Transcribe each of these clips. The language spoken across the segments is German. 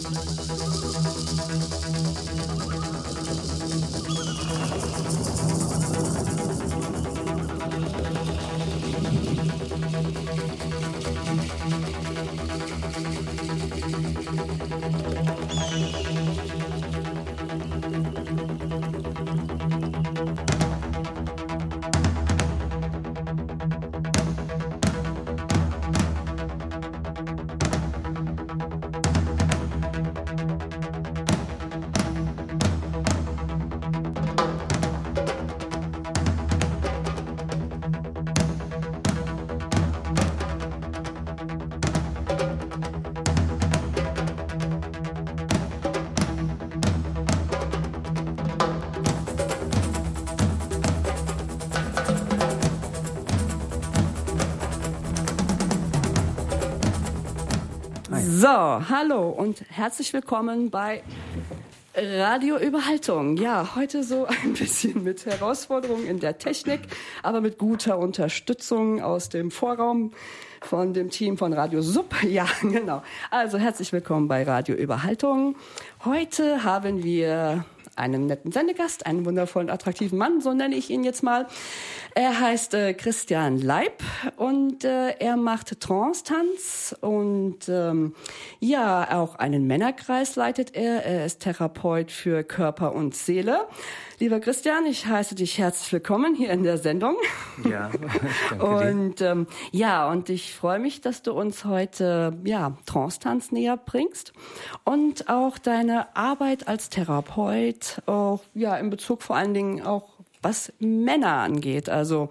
So, hallo und herzlich willkommen bei Radio Überhaltung. Ja, heute so ein bisschen mit Herausforderungen in der Technik, aber mit guter Unterstützung aus dem Vorraum von dem Team von Radio Sub. Ja, genau. Also herzlich willkommen bei Radio Überhaltung. Heute haben wir einen netten Sendegast, einen wundervollen, attraktiven Mann, so nenne ich ihn jetzt mal. Er heißt Christian Leib und er macht Trance-Tanz und ja, auch einen Männerkreis leitet er. Er ist Therapeut für Körper und Seele. Lieber Christian, ich heiße dich herzlich willkommen hier in der Sendung. Ja, danke dir. Und ja, und ich freue mich, dass du uns heute Trance-Tanz näher bringst und auch deine Arbeit als Therapeut, auch in Bezug vor allen Dingen auch was Männer angeht. Also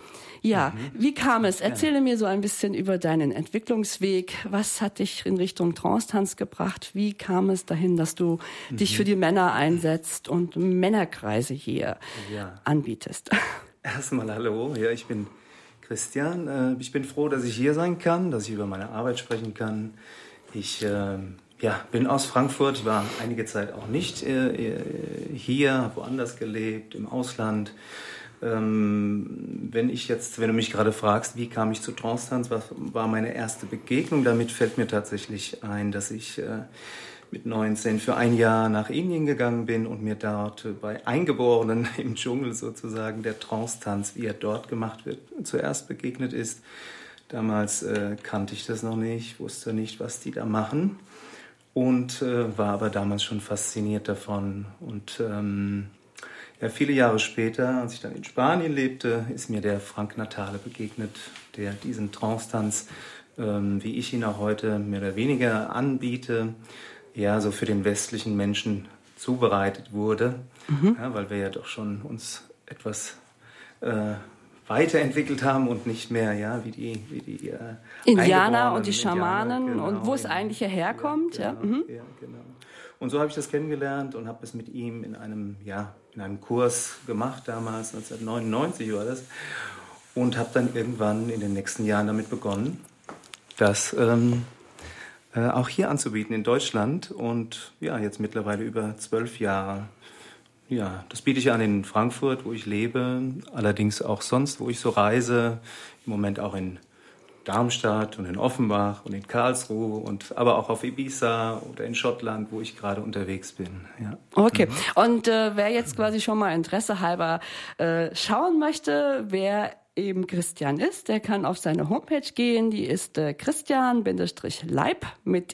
wie kam es? Erzähle mir so ein bisschen über deinen Entwicklungsweg. Was hat dich in Richtung Trance-Tanz gebracht? Wie kam es dahin, dass du dich für die Männer einsetzt und Männerkreise hier anbietest? Erstmal hallo, ich bin Christian. Ich bin froh, dass ich hier sein kann, dass ich über meine Arbeit sprechen kann. Ich bin aus Frankfurt, war einige Zeit auch nicht hier, habe woanders gelebt, im Ausland. Wenn du mich gerade fragst, wie kam ich zu Trance-Tanz, was war meine erste Begegnung damit, fällt mir tatsächlich ein, dass ich mit 19 für ein Jahr nach Indien gegangen bin und mir dort bei Eingeborenen im Dschungel sozusagen der Trance-Tanz, wie er dort gemacht wird, zuerst begegnet ist. Damals kannte ich das noch nicht, wusste nicht, was die da machen und war aber damals schon fasziniert davon. Und viele Jahre später, als ich dann in Spanien lebte, ist mir der Frank Natale begegnet, der diesen Trance-Tanz, wie ich ihn auch heute mehr oder weniger anbiete, so für den westlichen Menschen zubereitet wurde, weil wir ja doch schon uns etwas weiterentwickelt haben und nicht mehr wie die Indianer und die Schamanen, genau, und wo es eigentlich herkommt. Genau. Und so habe ich das kennengelernt und habe es mit ihm in einem Kurs gemacht, damals 1999 war das, und habe dann irgendwann in den nächsten Jahren damit begonnen, das auch hier anzubieten in Deutschland und jetzt mittlerweile über 12 Jahre. Ja, das biete ich an in Frankfurt, wo ich lebe, allerdings auch sonst, wo ich so reise, im Moment auch in Darmstadt und in Offenbach und in Karlsruhe aber auch auf Ibiza oder in Schottland, wo ich gerade unterwegs bin. Ja. Okay, und wer jetzt quasi schon mal Interesse halber schauen möchte, wer eben Christian ist, der kann auf seine Homepage gehen, die ist Christian-Leib mit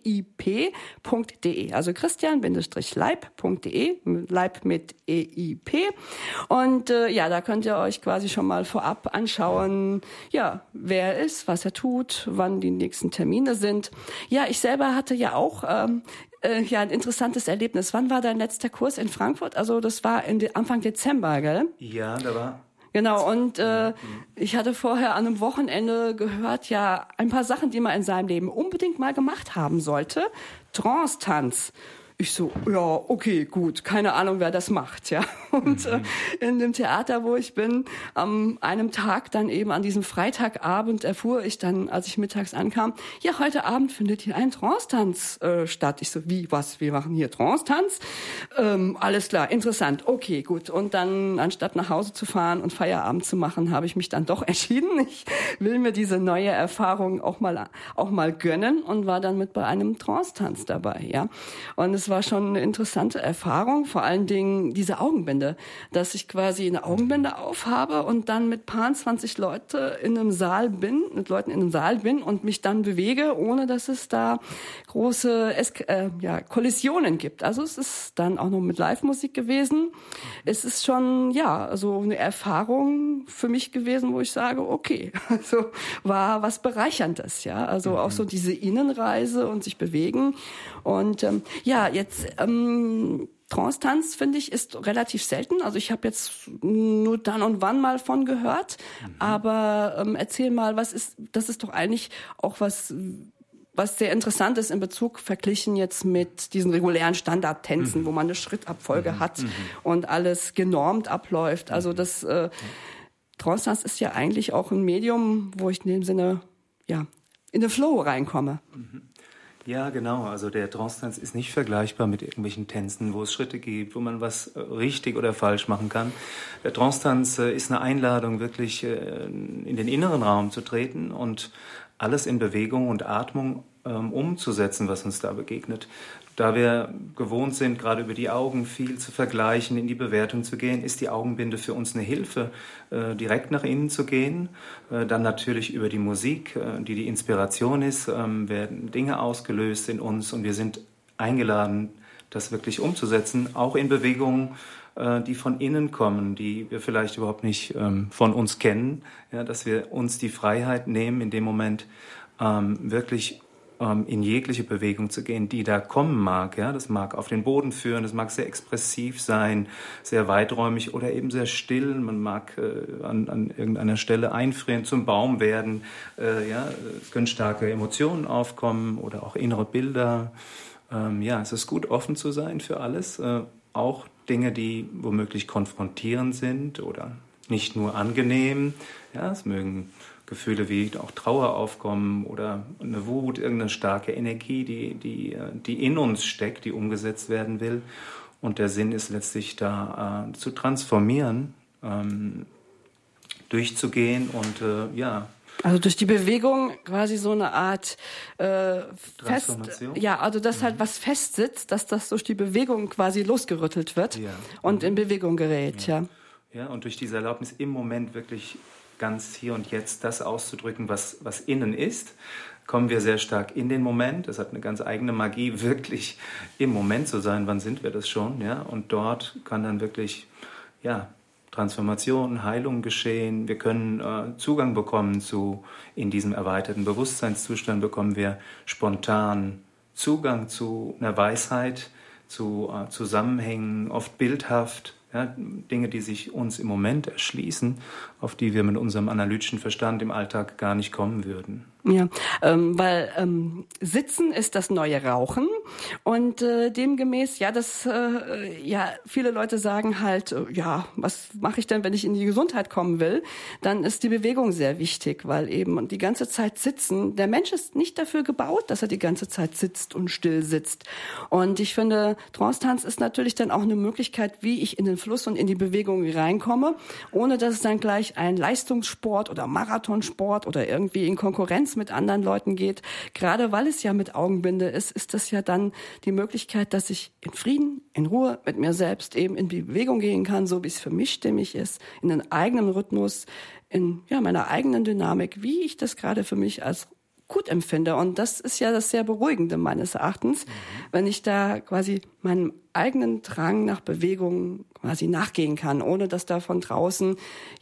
eip.de, also Christian-Leib.de, Leib mit EIP. Und da könnt ihr euch quasi schon mal vorab anschauen, wer er ist, was er tut, wann die nächsten Termine sind. Ja, ich selber hatte ja auch ein interessantes Erlebnis. Wann war dein letzter Kurs in Frankfurt? Also das war Anfang Dezember, gell? Ja, da war... Genau, und ich hatte vorher an einem Wochenende gehört, ein paar Sachen, die man in seinem Leben unbedingt mal gemacht haben sollte. Trance-Tanz. Ich so, ja, okay, gut, keine Ahnung, wer das macht, ja. Und in dem Theater, wo ich bin, an einem Tag dann eben an diesem Freitagabend erfuhr ich dann, als ich mittags ankam, ja, heute Abend findet hier ein Trance-Tanz statt. Ich so, wie, was, wir machen hier Trance-Tanz? Alles klar, interessant, okay, gut. Und dann, anstatt nach Hause zu fahren und Feierabend zu machen, habe ich mich dann doch entschieden, ich will mir diese neue Erfahrung auch mal gönnen und war dann mit bei einem Trance-Tanz dabei, ja. Und es war schon eine interessante Erfahrung, vor allen Dingen diese Augenbinde, dass ich quasi eine Augenbinde aufhabe und dann mit paar 20 Leuten in einem Saal bin und mich dann bewege, ohne dass es da große Kollisionen gibt. Also es ist dann auch noch mit Live-Musik gewesen. Es ist schon, ja, so eine Erfahrung für mich gewesen, wo ich sage, okay, also war was Bereicherndes, ja. Also auch so diese Innenreise und sich bewegen. Und jetzt Trance-Tanz, finde ich, ist relativ selten. Also ich habe jetzt nur dann und wann mal von gehört. Aber erzähl mal, das ist doch eigentlich auch was sehr interessant ist in Bezug verglichen jetzt mit diesen regulären Standardtänzen, wo man eine Schrittabfolge hat und alles genormt abläuft. Also das Trance-Tanz ist ja eigentlich auch ein Medium, wo ich in dem Sinne ja in den Flow reinkomme. Ja, genau. Also der Trance-Tanz ist nicht vergleichbar mit irgendwelchen Tänzen, wo es Schritte gibt, wo man was richtig oder falsch machen kann. Der Trance-Tanz ist eine Einladung, wirklich in den inneren Raum zu treten und alles in Bewegung und Atmung umzusetzen, was uns da begegnet. Da wir gewohnt sind, gerade über die Augen viel zu vergleichen, in die Bewertung zu gehen, ist die Augenbinde für uns eine Hilfe, direkt nach innen zu gehen. Dann natürlich über die Musik, die Inspiration ist, werden Dinge ausgelöst in uns und wir sind eingeladen, das wirklich umzusetzen, auch in Bewegungen, die von innen kommen, die wir vielleicht überhaupt nicht von uns kennen, ja, dass wir uns die Freiheit nehmen, in dem Moment wirklich in jegliche Bewegung zu gehen, die da kommen mag. Ja? Das mag auf den Boden führen, das mag sehr expressiv sein, sehr weiträumig oder eben sehr still. Man mag an irgendeiner Stelle einfrieren, zum Baum werden. Es können starke Emotionen aufkommen oder auch innere Bilder. Es ist gut, offen zu sein für alles. Auch Dinge, die womöglich konfrontierend sind oder nicht nur angenehm. Ja, es mögen Gefühle wie auch Trauer aufkommen oder eine Wut, irgendeine starke Energie, die in uns steckt, die umgesetzt werden will. Und der Sinn ist letztlich da zu transformieren, durchzugehen und Also durch die Bewegung quasi so eine Art Transformation. dass halt was festsitzt, dass das durch die Bewegung quasi losgerüttelt wird und in Bewegung gerät, ja. Ja, und durch diese Erlaubnis im Moment wirklich ganz hier und jetzt das auszudrücken, was innen ist, kommen wir sehr stark in den Moment. Das hat eine ganz eigene Magie, wirklich im Moment zu sein. Wann sind wir das schon? Ja? Und dort kann dann wirklich Transformation, Heilung geschehen. Wir können Zugang bekommen in diesem erweiterten Bewusstseinszustand bekommen wir spontan Zugang zu einer Weisheit, zu Zusammenhängen, oft bildhaft. Ja, Dinge, die sich uns im Moment erschließen, auf die wir mit unserem analytischen Verstand im Alltag gar nicht kommen würden. Ja, weil Sitzen ist das neue Rauchen und demgemäß, viele Leute sagen halt, was mache ich denn, wenn ich in die Gesundheit kommen will? Dann ist die Bewegung sehr wichtig, weil eben die ganze Zeit sitzen, der Mensch ist nicht dafür gebaut, dass er die ganze Zeit sitzt und still sitzt. Und ich finde, Trance-Tanz ist natürlich dann auch eine Möglichkeit, wie ich in den Fluss und in die Bewegung reinkomme, ohne dass es dann gleich ein Leistungssport oder Marathonsport oder irgendwie in Konkurrenz mit anderen Leuten geht. Gerade weil es ja mit Augenbinde ist das ja dann die Möglichkeit, dass ich in Frieden, in Ruhe mit mir selbst eben in die Bewegung gehen kann, so wie es für mich stimmig ist, in den eigenen Rhythmus, in meiner eigenen Dynamik, wie ich das gerade für mich als gut empfinde. Und das ist ja das sehr Beruhigende meines Erachtens, wenn ich da quasi meinem eigenen Drang nach Bewegung quasi nachgehen kann, ohne dass da von draußen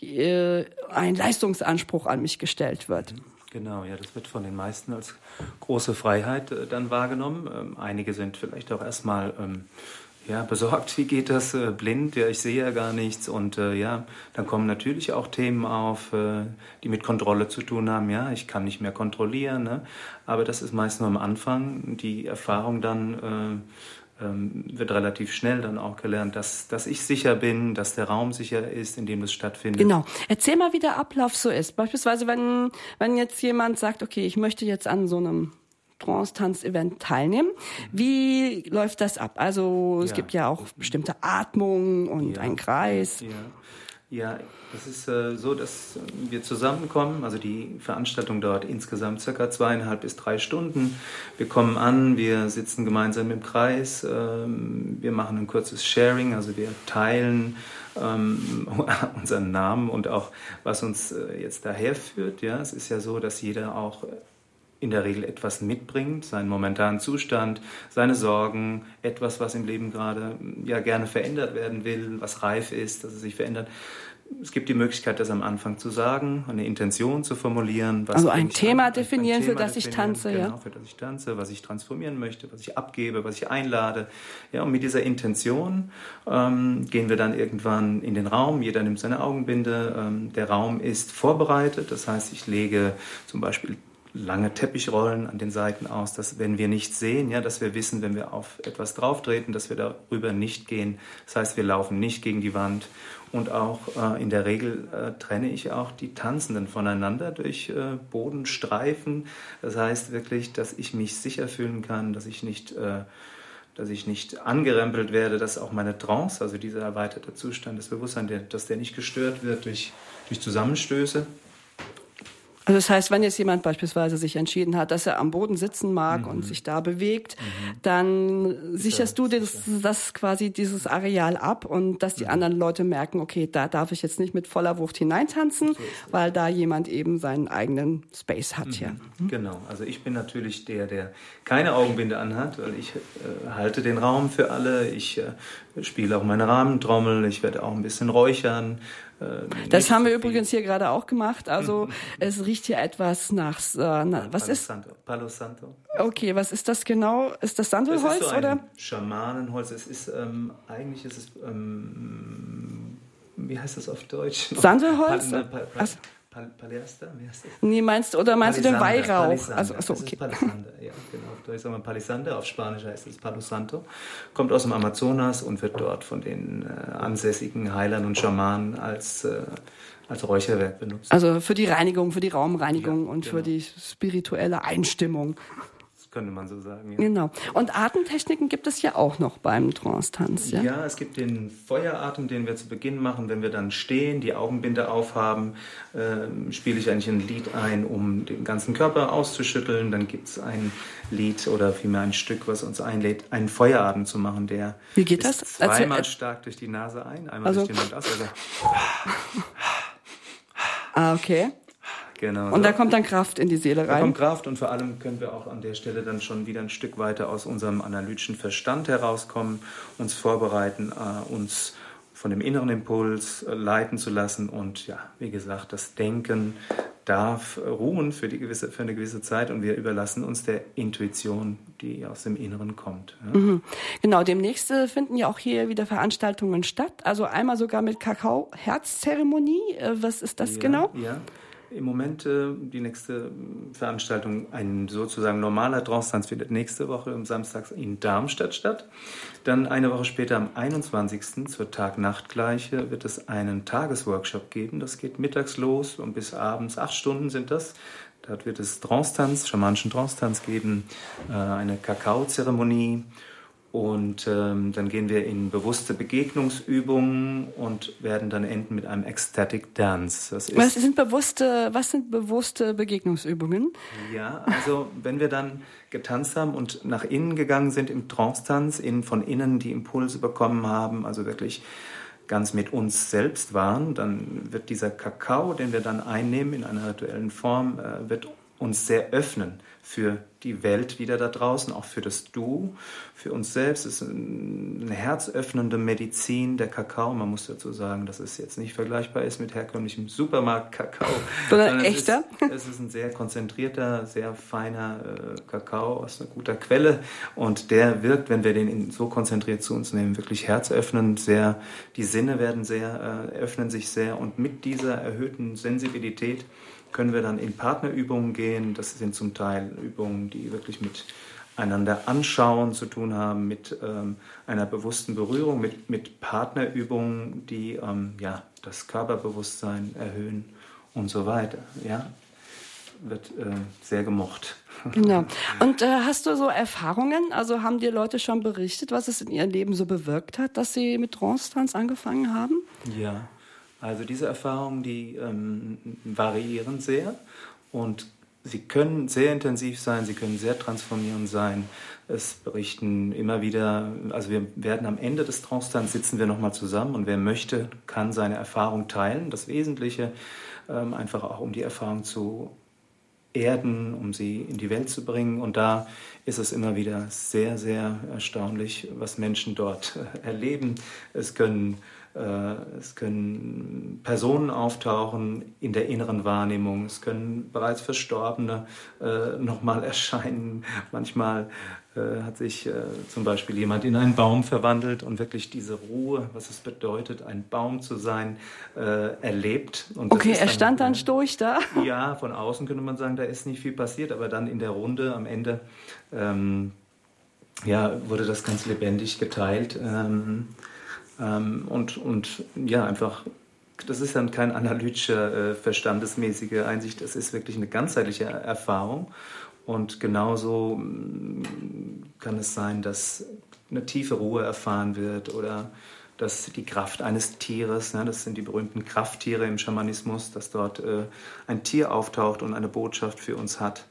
ein Leistungsanspruch an mich gestellt wird. Genau, ja, das wird von den meisten als große Freiheit dann wahrgenommen. Einige sind vielleicht auch erstmal besorgt, wie geht das, blind, ich sehe ja gar nichts. Und dann kommen natürlich auch Themen auf, die mit Kontrolle zu tun haben. Ja, ich kann nicht mehr kontrollieren, ne? Aber das ist meist nur am Anfang. Die Erfahrung dann wird relativ schnell dann auch gelernt, dass ich sicher bin, dass der Raum sicher ist, in dem das stattfindet. Genau. Erzähl mal, wie der Ablauf so ist. Beispielsweise, wenn jetzt jemand sagt, okay, ich möchte jetzt an so einem Trance-Tanz-Event teilnehmen. Wie läuft das ab? Also es gibt ja auch bestimmte Atmungen und einen Kreis. Ja, das ist so, dass wir zusammenkommen. Also die Veranstaltung dauert insgesamt circa 2,5 bis 3 Stunden. Wir kommen an, wir sitzen gemeinsam im Kreis, wir machen ein kurzes Sharing, also wir teilen unseren Namen und auch, was uns jetzt daher führt. Ja, es ist ja so, dass jeder auch in der Regel etwas mitbringt, seinen momentanen Zustand, seine Sorgen, etwas, was im Leben gerade gerne verändert werden will, was reif ist, dass es sich verändert. Es gibt die Möglichkeit, das am Anfang zu sagen, eine Intention zu formulieren. Also ein Thema definieren, für das ich tanze. Genau, für das ich tanze, was ich transformieren möchte, was ich abgebe, was ich einlade. Ja, und mit dieser Intention gehen wir dann irgendwann in den Raum. Jeder nimmt seine Augenbinde. Der Raum ist vorbereitet. Das heißt, ich lege zum Beispiel lange Teppichrollen an den Seiten aus, dass wenn wir nichts sehen, dass wir wissen, wenn wir auf etwas drauftreten, dass wir darüber nicht gehen. Das heißt, wir laufen nicht gegen die Wand. Und auch in der Regel trenne ich auch die Tanzenden voneinander durch Bodenstreifen. Das heißt wirklich, dass ich mich sicher fühlen kann, dass ich nicht angerempelt werde, dass auch meine Trance, also dieser erweiterte Zustand des Bewusstseins, dass der nicht gestört wird durch Zusammenstöße. Also das heißt, wenn jetzt jemand beispielsweise sich entschieden hat, dass er am Boden sitzen mag und sich da bewegt, dann sicherst du das quasi dieses Areal ab und dass die anderen Leute merken, okay, da darf ich jetzt nicht mit voller Wucht hineintanzen, weil da jemand eben seinen eigenen Space hat. Ja. Genau, also ich bin natürlich der keine Augenbinde anhat, weil ich halte den Raum für alle, ich spiele auch meine Rahmentrommel, ich werde auch ein bisschen räuchern. Das haben wir übrigens hier gerade auch gemacht. Also es riecht hier etwas nach, was ist? Palo Santo. Okay, was ist das genau? Ist das Sandelholz das ist so oder? Ein Schamanenholz. Es ist eigentlich ist es wie heißt das auf Deutsch? Sandelholz? Paliaster? Wie heißt das? Nee, meinst du den Weihrauch? Palisander. Also Das okay. ist Palisander, ja, genau. Auf Deutsch sagen wir Palisander, auf Spanisch heißt es Palo Santo. Kommt aus dem Amazonas und wird dort von den ansässigen Heilern und Schamanen als Räucherwerk benutzt. Also für die Reinigung, für die Raumreinigung und für die spirituelle Einstimmung. Könnte man so sagen. Ja. Genau. Und Atemtechniken gibt es ja auch noch beim Trance-Tanz. Ja? Ja, es gibt den Feueratem, den wir zu Beginn machen. Wenn wir dann stehen, die Augenbinde aufhaben, spiele ich eigentlich ein Lied ein, um den ganzen Körper auszuschütteln. Dann gibt es ein Lied oder vielmehr ein Stück, was uns einlädt, einen Feueratem zu machen. Der Wie geht das? Zweimal stark durch die Nase ein, einmal durch den Mund aus. Okay. Genau. Und da kommt dann Kraft in die Seele rein. Da kommt Kraft und vor allem können wir auch an der Stelle dann schon wieder ein Stück weiter aus unserem analytischen Verstand herauskommen, uns vorbereiten, uns von dem inneren Impuls leiten zu lassen und ja, wie gesagt, das Denken darf ruhen für eine gewisse Zeit und wir überlassen uns der Intuition, die aus dem Inneren kommt. Ja. Mhm. Genau, demnächst finden ja auch hier wieder Veranstaltungen statt, also einmal sogar mit Kakao-Herzzeremonie. Was ist das genau? Ja. Im Moment die nächste Veranstaltung, ein sozusagen normaler Trance-Tanz findet nächste Woche am Samstag in Darmstadt statt. Dann eine Woche später am 21. zur Tag-Nacht-Gleiche wird es einen Tagesworkshop geben. Das geht mittags los und bis abends 8 Stunden sind das. Dort wird es Trance-Tanz, schamanischen Trance-Tanz geben, eine Kakao-Zeremonie. Und dann gehen wir in bewusste Begegnungsübungen und werden dann enden mit einem Ecstatic Dance. Was sind bewusste Begegnungsübungen? Ja, also wenn wir dann getanzt haben und nach innen gegangen sind im Trance-Tanz, von innen die Impulse bekommen haben, also wirklich ganz mit uns selbst waren, dann wird dieser Kakao, den wir dann einnehmen in einer rituellen Form, wird uns sehr öffnen für die Welt wieder da draußen, auch für das Du, für uns selbst. Es ist eine herzöffnende Medizin, der Kakao. Man muss dazu sagen, dass es jetzt nicht vergleichbar ist mit herkömmlichem Supermarkt-Kakao. Sondern echter? Es ist ein sehr konzentrierter, sehr feiner Kakao aus einer guter Quelle und der wirkt, wenn wir den so konzentriert zu uns nehmen, wirklich herzöffnend, die Sinne öffnen sich sehr und mit dieser erhöhten Sensibilität können wir dann in Partnerübungen gehen. Das sind zum Teil Übungen, die wirklich mit einander anschauen zu tun haben, mit einer bewussten Berührung, mit Partnerübungen, die das Körperbewusstsein erhöhen und so weiter. Ja, wird sehr gemocht. Genau. Und hast du so Erfahrungen? Also haben dir Leute schon berichtet, was es in ihrem Leben so bewirkt hat, dass sie mit Trance-Tanz angefangen haben? Ja, also diese Erfahrungen, die variieren sehr und sie können sehr intensiv sein, sie können sehr transformierend sein. Es berichten immer wieder, also wir werden am Ende des Trance-Tanz sitzen wir nochmal zusammen und wer möchte, kann seine Erfahrung teilen. Das Wesentliche, einfach auch um die Erfahrung zu erden, um sie in die Welt zu bringen. Und da ist es immer wieder sehr, sehr erstaunlich, was Menschen dort erleben. Es können Personen auftauchen in der inneren Wahrnehmung. Es können bereits Verstorbene nochmal erscheinen. Manchmal hat sich zum Beispiel jemand in einen Baum verwandelt und wirklich diese Ruhe, was es bedeutet, ein Baum zu sein, erlebt. Und okay, er stand dann stoisch da? Ja, von außen könnte man sagen, da ist nicht viel passiert, aber dann in der Runde am Ende wurde das ganz lebendig geteilt. Einfach, das ist dann kein analytischer, verstandesmäßige Einsicht, das ist wirklich eine ganzheitliche Erfahrung. Und genauso kann es sein, dass eine tiefe Ruhe erfahren wird oder dass die Kraft eines Tieres, das sind die berühmten Krafttiere im Schamanismus, dass dort ein Tier auftaucht und eine Botschaft für uns hat.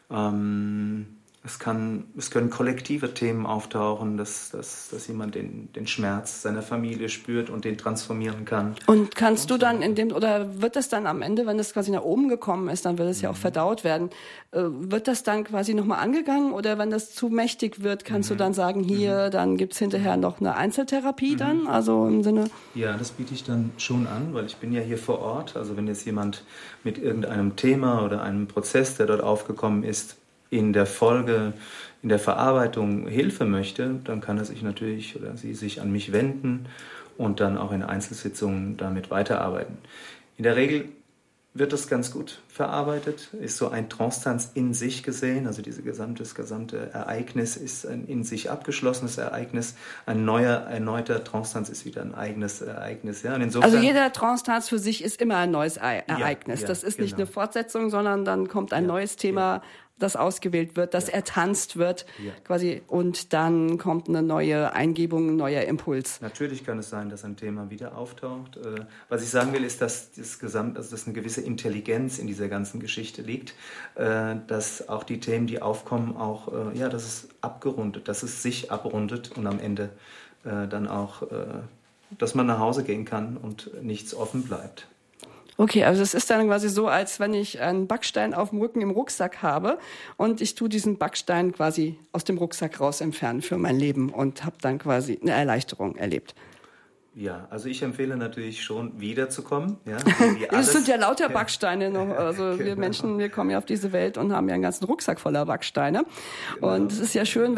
Es können kollektive Themen auftauchen, dass jemand den Schmerz seiner Familie spürt und den transformieren kann. Und kannst du dann oder wird das dann am Ende, wenn das quasi nach oben gekommen ist, dann wird es ja auch verdaut werden, wird das dann quasi nochmal angegangen oder wenn das zu mächtig wird, kannst du dann sagen, dann gibt's hinterher noch eine Einzeltherapie dann, also im Sinne... Ja, das biete ich dann schon an, weil ich bin ja hier vor Ort, also wenn jetzt jemand mit irgendeinem Thema oder einem Prozess, der dort aufgekommen ist, in der Folge, in der Verarbeitung Hilfe möchte, dann kann er sich natürlich oder sie sich an mich wenden und dann auch in Einzelsitzungen damit weiterarbeiten. In der Regel wird das ganz gut verarbeitet, ist so ein Trance-Tanz in sich gesehen, also das gesamte Ereignis ist ein in sich abgeschlossenes Ereignis, ein erneuter Trance-Tanz ist wieder ein eigenes Ereignis. Ja? Und insofern, also jeder Trance-Tanz für sich ist immer ein neues Ereignis, das ist nicht eine Fortsetzung, sondern dann kommt ein neues Thema, das ausgewählt wird, das ertanzt wird, quasi, und dann kommt eine neue Eingebung, ein neuer Impuls. Natürlich kann es sein, dass ein Thema wieder auftaucht. Was ich sagen will, ist, dass dass eine gewisse Intelligenz in dieser ganzen Geschichte liegt, dass auch die Themen, die aufkommen, dass es abgerundet, dass es sich abrundet und am Ende dann auch, dass man nach Hause gehen kann und nichts offen bleibt. Okay, also es ist dann quasi so, als wenn ich einen Backstein auf dem Rücken im Rucksack habe und ich tue diesen Backstein quasi aus dem Rucksack raus entfernen für mein Leben und habe dann quasi eine Erleichterung erlebt. Ja, also ich empfehle natürlich schon, wiederzukommen. Ja, es sind ja lauter Backsteine noch. Also wir Menschen, wir kommen ja auf diese Welt und haben ja einen ganzen Rucksack voller Backsteine. Genau. Und es ist ja schön,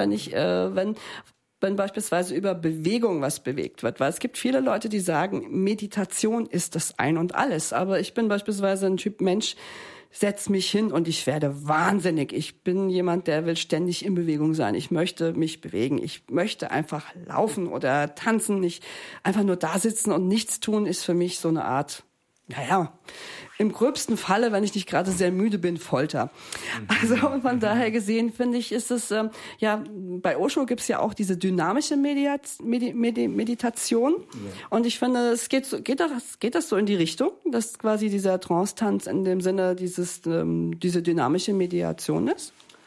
wenn beispielsweise über Bewegung was bewegt wird. Weil es gibt viele Leute, die sagen, Meditation ist das Ein und Alles. Aber ich bin beispielsweise ein Typ Mensch, setz mich hin und ich werde wahnsinnig. Ich bin jemand, der will ständig in Bewegung sein. Ich möchte mich bewegen. Ich möchte einfach laufen oder tanzen. Nicht einfach nur da sitzen und nichts tun, ist für mich so eine Art, im gröbsten Falle, wenn ich nicht gerade sehr müde bin, Folter. Also von daher gesehen, finde ich, ist es, bei Osho gibt es ja auch diese dynamische Meditation. Ja. Und ich finde, es geht das so in die Richtung, dass quasi dieser Trance-Tanz in dem Sinne diese dynamische Mediation ist?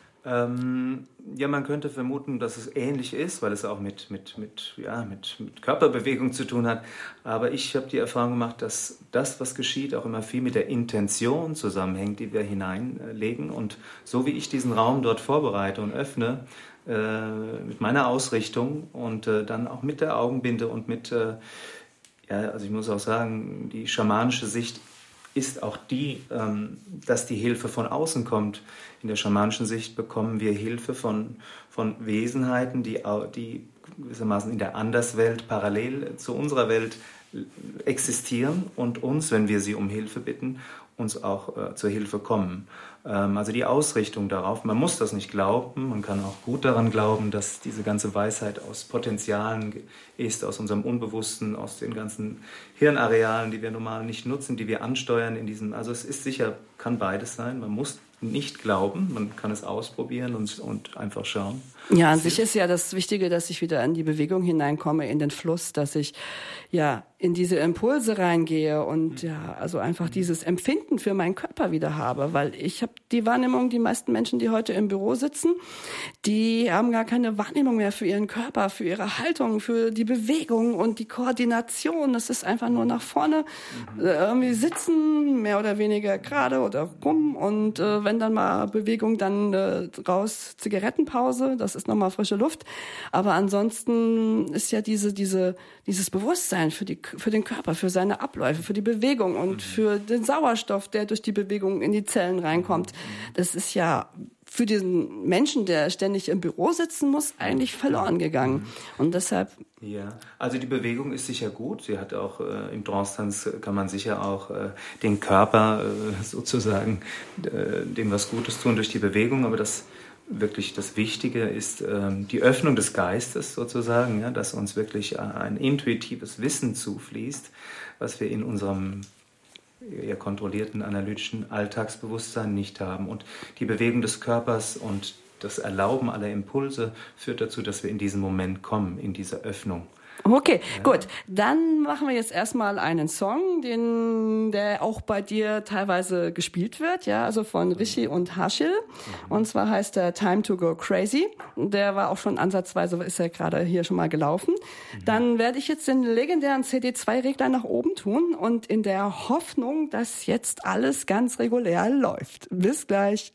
Man könnte vermuten, dass es ähnlich ist, weil es auch mit Körperbewegung zu tun hat. Aber ich habe die Erfahrung gemacht, dass das, was geschieht, auch immer viel mit der Intention zusammenhängt, die wir hineinlegen. Und so wie ich diesen Raum dort vorbereite und öffne, mit meiner Ausrichtung und dann auch mit der Augenbinde und also ich muss auch sagen, die schamanische Sicht ist auch die, dass die Hilfe von außen kommt. In der schamanischen Sicht bekommen wir Hilfe von Wesenheiten, die gewissermaßen in der Anderswelt parallel zu unserer Welt existieren und uns, wenn wir sie um Hilfe bitten, uns auch zur Hilfe kommen. Also die Ausrichtung darauf, man muss das nicht glauben, man kann auch gut daran glauben, dass diese ganze Weisheit aus Potenzialen ist, aus unserem Unbewussten, aus den ganzen Hirnarealen, die wir normal nicht nutzen, die wir ansteuern in diesem, also es ist sicher, kann beides sein, man muss nicht glauben, man kann es ausprobieren und einfach schauen. Ja, an sich ist ja das Wichtige, dass ich wieder in die Bewegung hineinkomme, in den Fluss, dass ich ja in diese Impulse reingehe und ja, also einfach dieses Empfinden für meinen Körper wieder habe, weil ich habe die Wahrnehmung, die meisten Menschen, die heute im Büro sitzen, die haben gar keine Wahrnehmung mehr für ihren Körper, für ihre Haltung, für die Bewegung und die Koordination. Das ist einfach nur nach vorne irgendwie sitzen, mehr oder weniger gerade oder rum und wenn dann mal Bewegung, dann raus Zigarettenpause, das ist nochmal frische Luft. Aber ansonsten ist ja dieses Bewusstsein für den Körper, für seine Abläufe, für die Bewegung und für den Sauerstoff, der durch die Bewegung in die Zellen reinkommt. Das ist ja für diesen Menschen, der ständig im Büro sitzen muss, eigentlich verloren gegangen. Und deshalb... Ja, also die Bewegung ist sicher gut. Sie hat auch im Trance-Tanz kann man sicher auch den Körper sozusagen dem was Gutes tun durch die Bewegung. Aber das Wichtige ist die Öffnung des Geistes sozusagen, ja, dass uns wirklich ein intuitives Wissen zufließt, was wir in unserem eher kontrollierten, analytischen Alltagsbewusstsein nicht haben. Und die Bewegung des Körpers und das Erlauben aller Impulse führt dazu, dass wir in diesen Moment kommen, in diese Öffnung. Okay, gut. Dann machen wir jetzt erstmal einen Song, der auch bei dir teilweise gespielt wird, ja, also von Rishi und Harshil. Und zwar heißt der Time to Go Crazy. Der war auch schon ansatzweise, ist ja gerade hier schon mal gelaufen. Dann werde ich jetzt den legendären CD2-Regler nach oben tun und in der Hoffnung, dass jetzt alles ganz regulär läuft. Bis gleich.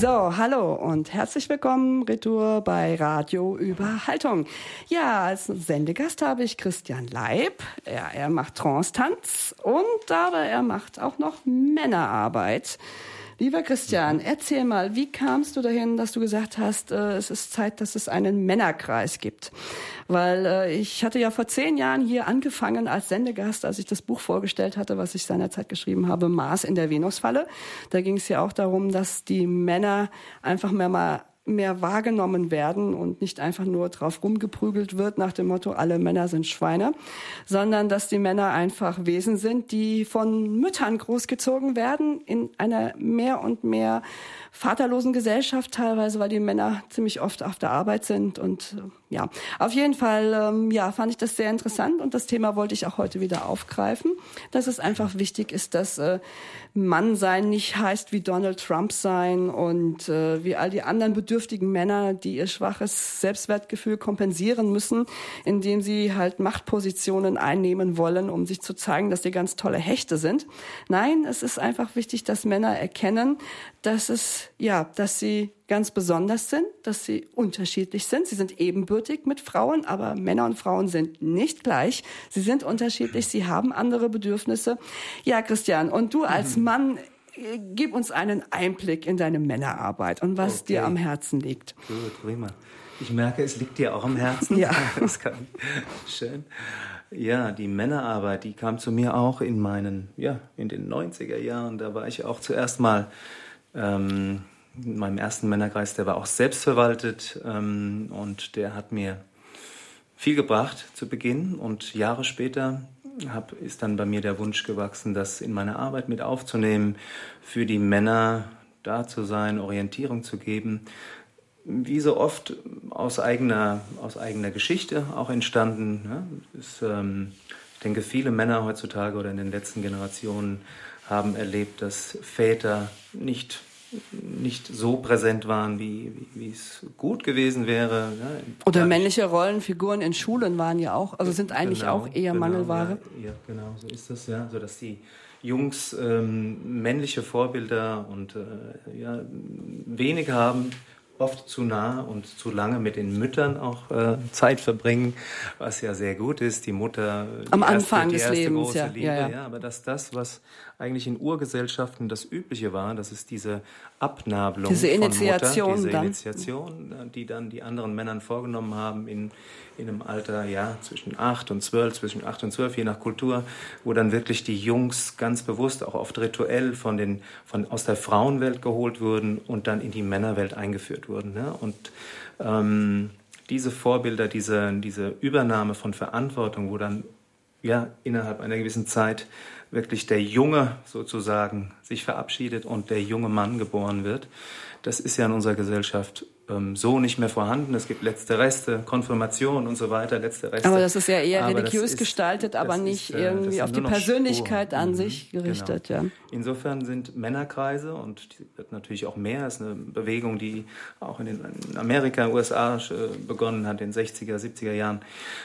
So, hallo und herzlich willkommen, Retour bei Radio Überhaltung. Ja, als Sendegast habe ich Christian Leib. Er macht Trance-Tanz und aber er macht auch noch Männerarbeit. Lieber Christian, erzähl mal, wie kamst du dahin, dass du gesagt hast, es ist Zeit, dass es einen Männerkreis gibt? Weil ich hatte ja vor 10 Jahren hier angefangen als Sendegast, als ich das Buch vorgestellt hatte, was ich seinerzeit geschrieben habe, Mars in der Venusfalle. Da ging es ja auch darum, dass die Männer einfach mehr wahrgenommen werden und nicht einfach nur drauf rumgeprügelt wird nach dem Motto, alle Männer sind Schweine, sondern dass die Männer einfach Wesen sind, die von Müttern großgezogen werden in einer mehr und mehr vaterlosen Gesellschaft teilweise, weil die Männer ziemlich oft auf der Arbeit sind und ja, auf jeden Fall fand ich das sehr interessant und das Thema wollte ich auch heute wieder aufgreifen, dass es einfach wichtig ist, dass Mann sein nicht heißt wie Donald Trump sein und wie all die anderen bedürftigen Männer, die ihr schwaches Selbstwertgefühl kompensieren müssen, indem sie halt Machtpositionen einnehmen wollen, um sich zu zeigen, dass sie ganz tolle Hechte sind. Nein, es ist einfach wichtig, dass Männer erkennen, dass sie ganz besonders sind, dass sie unterschiedlich sind. Sie sind ebenbürtig mit Frauen, aber Männer und Frauen sind nicht gleich. Sie sind unterschiedlich, sie haben andere Bedürfnisse. Ja, Christian, und du als Mann, gib uns einen Einblick in deine Männerarbeit und was dir am Herzen liegt. Gut, prima. Ich merke, es liegt dir auch am Herzen. Ja. Schön. Ja, die Männerarbeit, die kam zu mir auch in den 90er Jahren. Da war ich auch zuerst mal in meinem ersten Männerkreis, der war auch selbstverwaltet und der hat mir viel gebracht zu Beginn. Und Jahre später ist dann bei mir der Wunsch gewachsen, das in meine Arbeit mit aufzunehmen, für die Männer da zu sein, Orientierung zu geben. Wie so oft aus eigener Geschichte auch entstanden. Ja? Ich denke, viele Männer heutzutage oder in den letzten Generationen haben erlebt, dass Väter nicht so präsent waren, wie es gut gewesen wäre. Ja. Oder männliche Rollenfiguren in Schulen waren ja auch, also sind eigentlich auch eher Mangelware. Ja, genau, so ist das, ja, so dass die Jungs männliche Vorbilder und wenig haben, oft zu nah und zu lange mit den Müttern auch Zeit verbringen, was ja sehr gut ist. Die Mutter am Anfang des Lebens, große Liebe, ja. Aber dass das, was eigentlich in Urgesellschaften das Übliche war, das ist diese Abnabelung diese Initiation, von Mutter, Initiation, die dann die anderen Männern vorgenommen haben in einem Alter, zwischen 8 und 12, je nach Kultur, wo dann wirklich die Jungs ganz bewusst, auch oft rituell aus der Frauenwelt geholt wurden und dann in die Männerwelt eingeführt wurden. Ne? Und diese Vorbilder, diese Übernahme von Verantwortung, wo dann innerhalb einer gewissen Zeit wirklich der Junge sozusagen sich verabschiedet und der junge Mann geboren wird, das ist ja in unserer Gesellschaft so nicht mehr vorhanden. Es gibt letzte Reste, Konfirmation und so weiter, letzte Reste. Aber das ist ja eher religiös gestaltet, aber nicht irgendwie auf die Persönlichkeit an sich gerichtet. Genau. Ja. Insofern sind Männerkreise, und die wird natürlich auch mehr, ist eine Bewegung, die auch in Amerika, USA begonnen hat, in den 60er, 70er Jahren,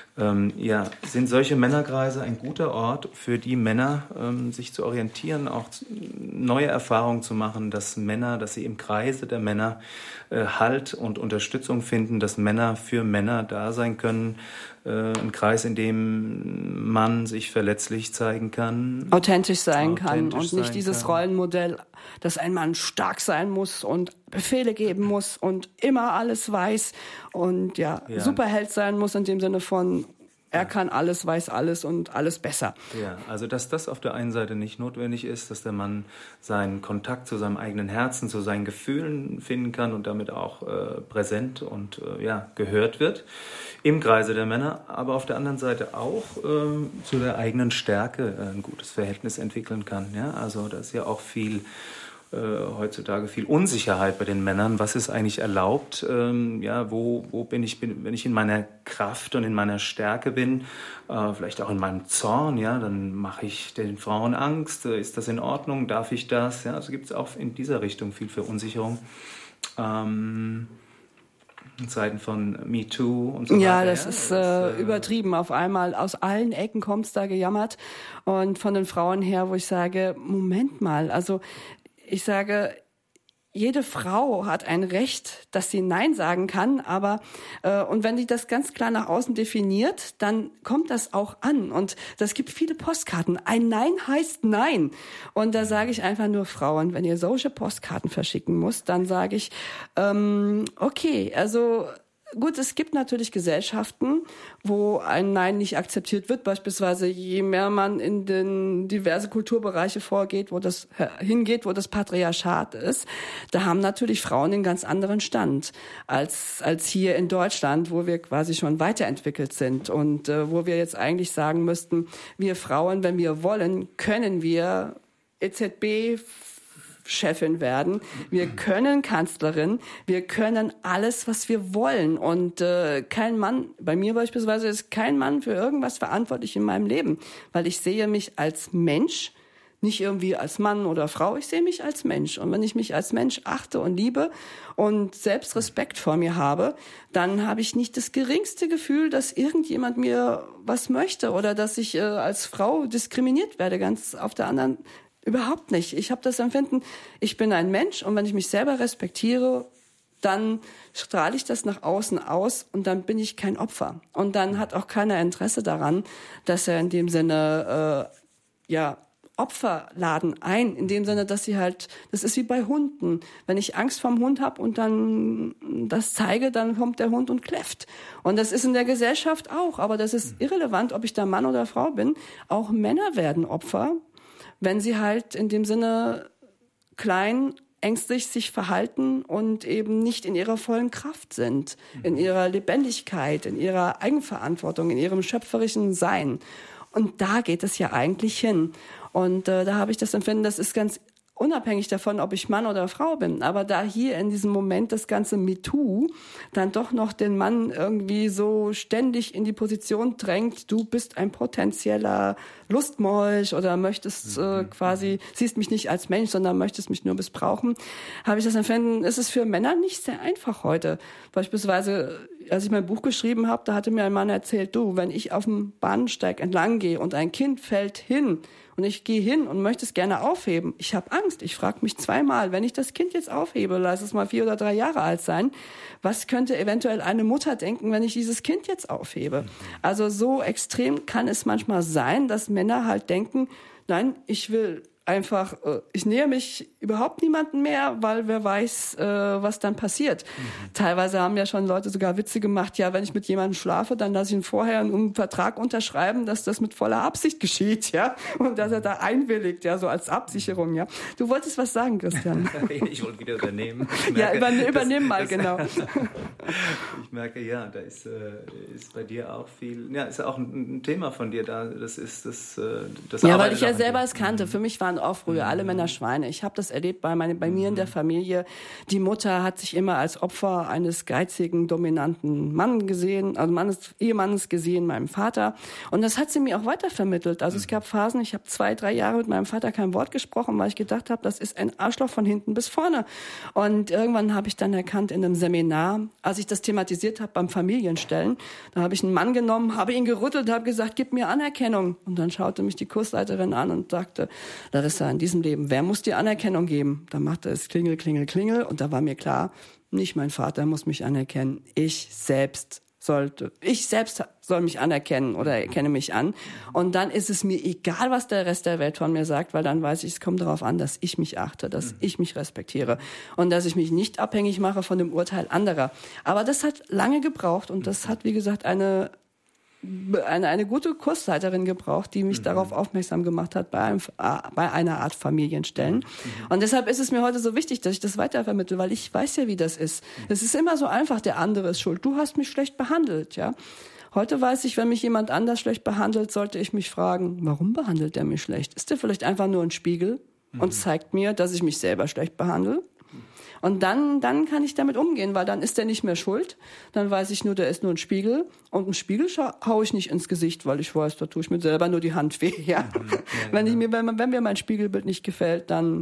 sind solche Männerkreise ein guter Ort für die Männer, sich zu orientieren, auch neue Erfahrungen zu machen, dass sie im Kreise der Männer Halt und Unterstützung finden, dass Männer für Männer da sein können, ein Kreis, in dem man sich verletzlich zeigen kann. Authentisch sein kann und nicht dieses Rollenmodell, dass ein Mann stark sein muss und Befehle geben muss und immer alles weiß und Superheld sein muss in dem Sinne von er kann alles, weiß alles und alles besser. Ja, also dass das auf der einen Seite nicht notwendig ist, dass der Mann seinen Kontakt zu seinem eigenen Herzen, zu seinen Gefühlen finden kann und damit auch präsent und gehört wird im Kreise der Männer, aber auf der anderen Seite auch zu der eigenen Stärke ein gutes Verhältnis entwickeln kann. Ja? Also da ist ja auch heutzutage viel Unsicherheit bei den Männern. Was ist eigentlich erlaubt? Wo bin ich, wenn ich in meiner Kraft und in meiner Stärke bin, vielleicht auch in meinem Zorn, dann mache ich den Frauen Angst. Ist das in Ordnung? Darf ich das? Ja, also gibt es auch in dieser Richtung viel Verunsicherung. In Zeiten von MeToo und so weiter. Ja, das ist übertrieben. Auf einmal aus allen Ecken kommt es da gejammert. Und von den Frauen her, wo ich sage, Moment mal, also ich sage, jede Frau hat ein Recht, dass sie Nein sagen kann, aber und wenn die das ganz klar nach außen definiert, dann kommt das auch an. Und das gibt viele Postkarten. Ein Nein heißt Nein. Und da sage ich einfach nur, Frauen, wenn ihr solche Postkarten verschicken müsst, dann sage ich, okay, also gut, es gibt natürlich Gesellschaften, wo ein Nein nicht akzeptiert wird. Beispielsweise, je mehr man in den diverse Kulturbereiche hingeht, wo das Patriarchat ist, da haben natürlich Frauen einen ganz anderen Stand als hier in Deutschland, wo wir quasi schon weiterentwickelt sind und wo wir jetzt eigentlich sagen müssten, wir Frauen, wenn wir wollen, können wir EZB Chefin werden. Wir können Kanzlerin. Wir können alles, was wir wollen. Und kein Mann, bei mir beispielsweise, ist kein Mann für irgendwas verantwortlich in meinem Leben, weil ich sehe mich als Mensch, nicht irgendwie als Mann oder Frau. Ich sehe mich als Mensch. Und wenn ich mich als Mensch achte und liebe und selbst Respekt vor mir habe, dann habe ich nicht das geringste Gefühl, dass irgendjemand mir was möchte oder dass ich als Frau diskriminiert werde. Ganz auf der anderen überhaupt nicht. Ich habe das Empfinden, ich bin ein Mensch und wenn ich mich selber respektiere, dann strahle ich das nach außen aus und dann bin ich kein Opfer. Und dann hat auch keiner Interesse daran, dass er in dem Sinne Opfer laden ein, in dem Sinne, dass sie halt, das ist wie bei Hunden. Wenn ich Angst vorm Hund habe und dann das zeige, dann kommt der Hund und kläfft. Und das ist in der Gesellschaft auch, aber das ist irrelevant, ob ich da Mann oder Frau bin. Auch Männer werden Opfer, wenn sie halt in dem Sinne klein, ängstlich sich verhalten und eben nicht in ihrer vollen Kraft sind, in ihrer Lebendigkeit, in ihrer Eigenverantwortung, in ihrem schöpferischen Sein. Und da geht es ja eigentlich hin. Und da habe ich das Empfinden, das ist ganz unabhängig davon, ob ich Mann oder Frau bin. Aber da hier in diesem Moment das ganze MeToo dann doch noch den Mann irgendwie so ständig in die Position drängt, du bist ein potenzieller Lustmolch oder möchtest siehst mich nicht als Mensch, sondern möchtest mich nur missbrauchen, habe ich das Empfinden, ist es für Männer nicht sehr einfach heute. Beispielsweise, als ich mein Buch geschrieben habe, da hatte mir ein Mann erzählt, du, wenn ich auf dem Bahnsteig entlang gehe und ein Kind fällt hin, und ich gehe hin und möchte es gerne aufheben. Ich habe Angst. Ich frage mich zweimal, wenn ich das Kind jetzt aufhebe, lass es mal 4 oder 3 Jahre alt sein, was könnte eventuell eine Mutter denken, wenn ich dieses Kind jetzt aufhebe? Also so extrem kann es manchmal sein, dass Männer halt denken, nein, ich will einfach, ich nähe mich überhaupt niemanden mehr, weil wer weiß, was dann passiert. Teilweise haben ja schon Leute sogar Witze gemacht, ja, wenn ich mit jemandem schlafe, dann lasse ich ihn vorher einen Vertrag unterschreiben, dass das mit voller Absicht geschieht, ja, und dass er da einwilligt, ja, so als Absicherung, ja. Du wolltest was sagen, Christian? Ich wollte wieder übernehmen. Übernimm mal, genau. Ich merke, ja, da ist bei dir auch viel, ja, ist auch ein Thema von dir da, das ist das ja, weil ich ja selber es kannte. Für mich waren auch früher alle Männer Schweine. Ich habe das erlebt bei mir in der Familie. Die Mutter hat sich immer als Opfer eines geizigen, dominanten Mann gesehen, also Ehemannes gesehen, meinem Vater. Und das hat sie mir auch weitervermittelt. Also es gab Phasen, ich habe 2, 3 Jahre mit meinem Vater kein Wort gesprochen, weil ich gedacht habe, das ist ein Arschloch von hinten bis vorne. Und irgendwann habe ich dann erkannt in einem Seminar, als ich das thematisiert habe beim Familienstellen, da habe ich einen Mann genommen, habe ihn gerüttelt, habe gesagt, gib mir Anerkennung. Und dann schaute mich die Kursleiterin an und sagte, Larissa, in diesem Leben, wer muss dir Anerkennung geben? Da machte es Klingel, Klingel, Klingel und da war mir klar, nicht mein Vater muss mich anerkennen, ich selbst soll mich anerkennen oder erkenne mich an. Und dann ist es mir egal, was der Rest der Welt von mir sagt, weil dann weiß ich, es kommt darauf an, dass ich mich achte, dass ich mich respektiere und dass ich mich nicht abhängig mache von dem Urteil anderer. Aber das hat lange gebraucht und das hat, wie gesagt, eine gute Kursleiterin gebraucht, die mich darauf aufmerksam gemacht hat bei einer Art Familienstellen. Und deshalb ist es mir heute so wichtig, dass ich das weitervermittle, weil ich weiß ja, wie das ist. Es ist immer so einfach, der andere ist schuld. Du hast mich schlecht behandelt, ja. Heute weiß ich, wenn mich jemand anders schlecht behandelt, sollte ich mich fragen, warum behandelt der mich schlecht? Ist der vielleicht einfach nur ein Spiegel und zeigt mir, dass ich mich selber schlecht behandle? Und dann kann ich damit umgehen, weil dann ist der nicht mehr schuld. Dann weiß ich nur, der ist nur ein Spiegel. Und einen Spiegel haue ich nicht ins Gesicht, weil ich weiß, da tue ich mir selber nur die Hand weh. Ja? Wenn mir mein Spiegelbild nicht gefällt, dann